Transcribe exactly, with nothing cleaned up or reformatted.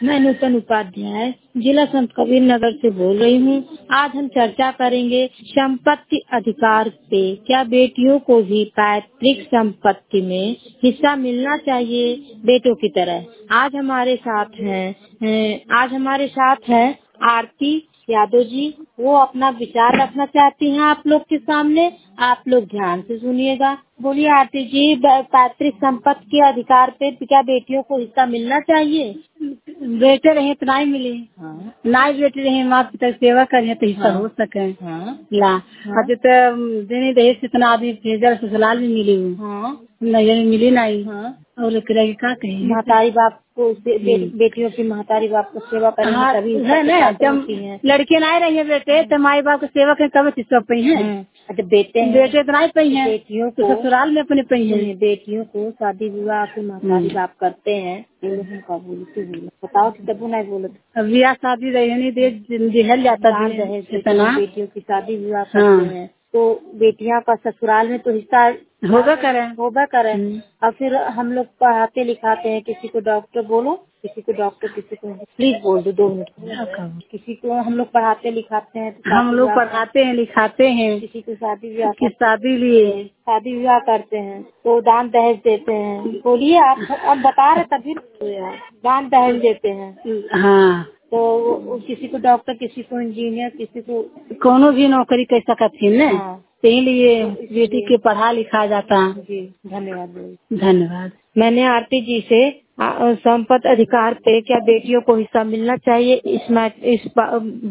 मैं नूतन उपाध्याय जिला संत कबीर नगर से बोल रही हूँ। आज हम चर्चा करेंगे संपत्ति अधिकार पे। क्या बेटियों को भी पैतृक संपत्ति में हिस्सा मिलना चाहिए बेटों की तरह? आज हमारे साथ हैं आज हमारे साथ हैं आरती यादव जी। वो अपना विचार रखना चाहती हैं आप लोग के सामने। आप लोग ध्यान से सुनिएगा। बोलिए आरती जी, पैतृक संपत्ति के अधिकार पे क्या बेटियों को हिस्सा मिलना चाहिए? बेटे रहे तो नहीं मिले। हाँ। ना बेटे रहे माँ पिता की सेवा करें तो हिस्सा हाँ। हो सके। हाँ। ला हाँ। तो देने दहेज से इतना आदमी भेजा ससुराल में मिली हूँ। हाँ। नहीं मिली नहीं। हाँ। और क्या कहें, महतारी बाप को बे, बे, बेटियों की महतारी बाप को सेवा करेंगे हाँ, तभी है ना। जब लड़के नहीं रही है बेटे तो माई बाप को सेवा करें तब हिस्सा पई है। अच्छा बेटे बेटे तो नहीं पई है। बेटियों को ससुराल में अपने पई है। बेटियों को शादी विवाह के महतारी बाप करते हैं। हम बोलते बताओ तब नहीं बोलते। ब्याह शादी रहने दे दिहल जाता है बेटियों की शादी विवाह करते हैं तो बेटियां का ससुराल में तो हिस्सा होगा करें होगा करें। और फिर हम लोग पढ़ाते लिखाते हैं, किसी को डॉक्टर बोलो, किसी को डॉक्टर, किसी को प्लीज बोल दो दो मिनट। किसी को हम लोग पढ़ाते लिखाते हैं तो हम लोग पढ़ाते हैं लिखाते हैं। किसी को शादी विवाह की शादी लिए शादी विवाह करते हैं तो दान दहेज देते हैं। बोलिए आप अब बता रहे तभी दान दहेज देते हैं। हाँ तो किसी को डॉक्टर, किसी को इंजीनियर, किसी को कोनो भी नौकरी कर सकती है न। हाँ। इसलिए बेटी के पढ़ा लिखा जाता। जी धन्यवाद। धन्यवाद। मैंने आरती जी से संपत्ति अधिकार पे क्या बेटियों को हिस्सा मिलना चाहिए इस इस